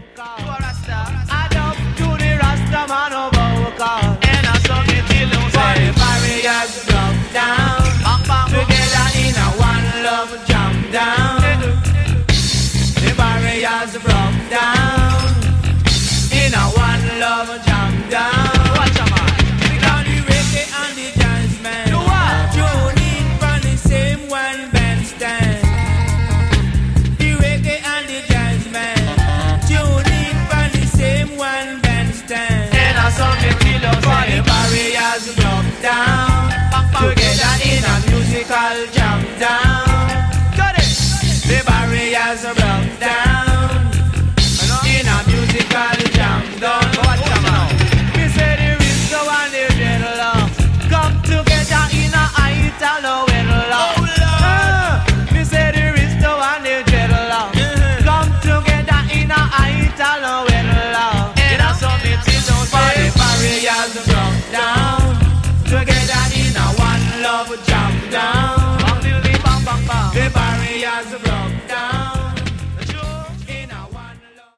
Add up to the Rasta man of vocal. And I saw me till for the barriers broke down. Together in a one love jam down. The barriers broke down. In a one love jam down. Watch a man. Now the reggae and the jazz man. Do what? Tune in from the same one bandstand. The reggae and the jazz man. Tune in from the same one bandstand. And I saw me till for the barriers broke down. Together in a musical jam down. Got it. The barriers broke down. In a musical jam down. Watch a man. We say the rich and the dreadlock come together in a Italo wedlock. We say the rich and the dreadlock come together in a Italo wedlock. And I saw me till for the barriers broke down. Together in a one love jam down. The barriers broke